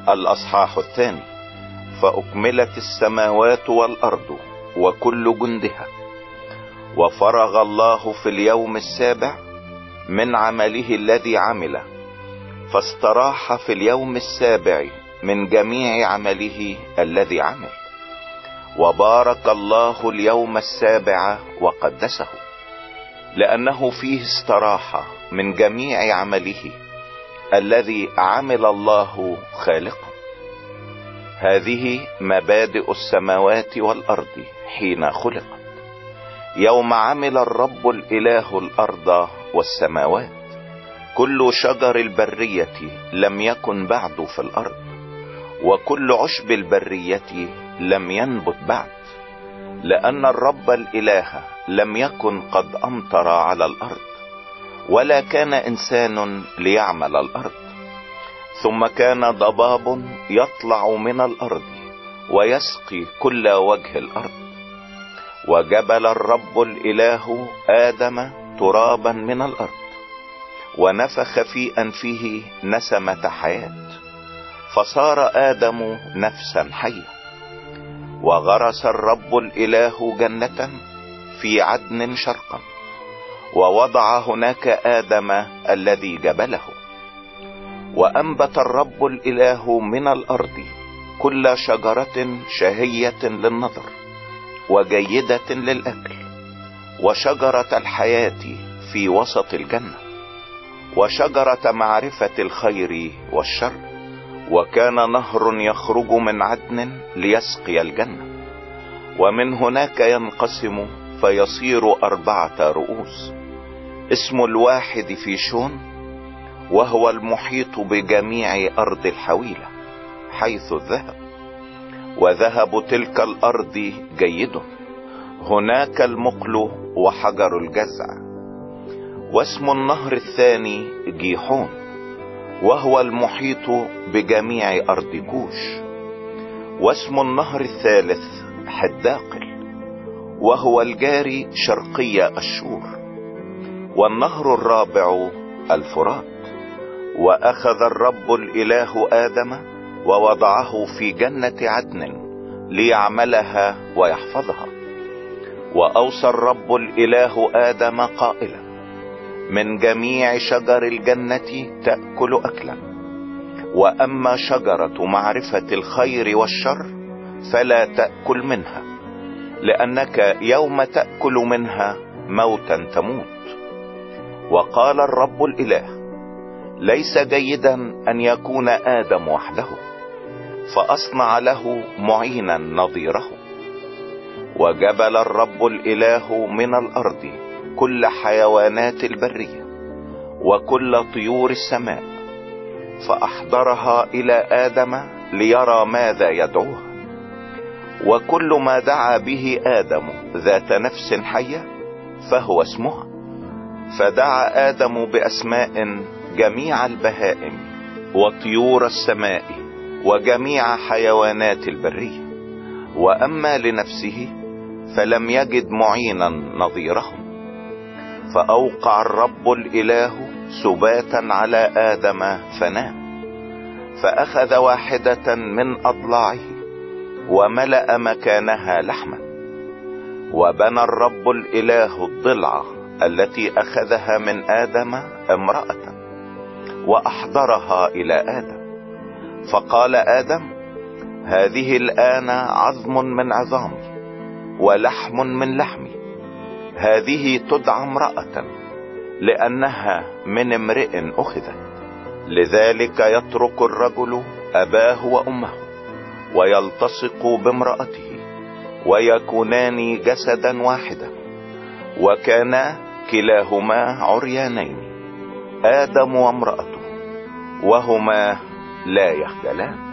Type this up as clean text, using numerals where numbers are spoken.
الأصحاح 2. فأكملت السماوات والأرض وكل جندها، وفرغ الله في اليوم السابع من عمله الذي عمله، فاستراح في اليوم السابع من جميع عمله الذي عمل. وبارك الله اليوم السابع وقدسه، لأنه فيه استراح من جميع عمله الذي عمل الله خالقا. هذه مبادئ السماوات والأرض حين خلقت، يوم عمل الرب الإله الأرض والسماوات. كل شجر البرية لم يكن بعد في الأرض، وكل عشب البرية لم ينبت بعد، لأن الرب الإله لم يكن قد أمطر على الأرض، ولا كان إنسان ليعمل الأرض. ثم كان ضباب يطلع من الأرض ويسقي كل وجه الأرض. وجبل الرب الإله آدم ترابا من الأرض، ونفخ في أنفه نسمة حياة، فصار آدم نفسا حية. وغرس الرب الإله جنة في عدن شرقا، ووضع هناك آدم الذي جبله. وأنبت الرب الإله من الأرض كل شجرة شهية للنظر وجيدة للأكل، وشجرة الحياة في وسط الجنة، وشجرة معرفة الخير والشر. وكان نهر يخرج من عدن ليسقي الجنة، ومن هناك ينقسم فيصير 4 رؤوس. اسم الواحد فيشون، وهو المحيط بجميع أرض الحويلة حيث الذهب. وذهب تلك الأرض جيد، هناك المقل وحجر الجزع. واسم النهر الثاني جيحون، وهو المحيط بجميع أرض كوش. واسم النهر الثالث حداقل، وهو الجاري شرقي أشور. والنهر الرابع الفرات. وأخذ الرب الإله آدم ووضعه في جنة عدن ليعملها ويحفظها. وأوصى الرب الإله آدم قائلا: من جميع شجر الجنة تأكل أكلا، وأما شجرة معرفة الخير والشر فلا تأكل منها، لأنك يوم تأكل منها موتا تموت. وقال الرب الإله: ليس جيدا أن يكون آدم وحده، فأصنع له معينا نظيره. وجبل الرب الإله من الأرض كل حيوانات البرية وكل طيور السماء، فأحضرها إلى آدم ليرى ماذا يدعوها. وكل ما دعا به آدم ذات نفس حية فهو اسمها. فدعا آدم بأسماء جميع البهائم وطيور السماء وجميع حيوانات البرية. وأما لنفسه فلم يجد معينا نظيرهم. فأوقع الرب الإله سباتا على آدم فنام. فأخذ واحدة من أضلاعه وملأ مكانها لحما. وبنى الرب الإله الضلع التي أخذها من آدم امرأة وأحضرها إلى آدم. فقال آدم: هذه الآن عظم من عظامي ولحم من لحمي، هذه تدعى امرأة لأنها من امرئ أخذت. لذلك يترك الرجل أباه وأمه ويلتصق بامرأته، ويكونان جسدا واحدا. وكانا كلاهما عريانين، آدم وامرأته، وهما لا يخجلان.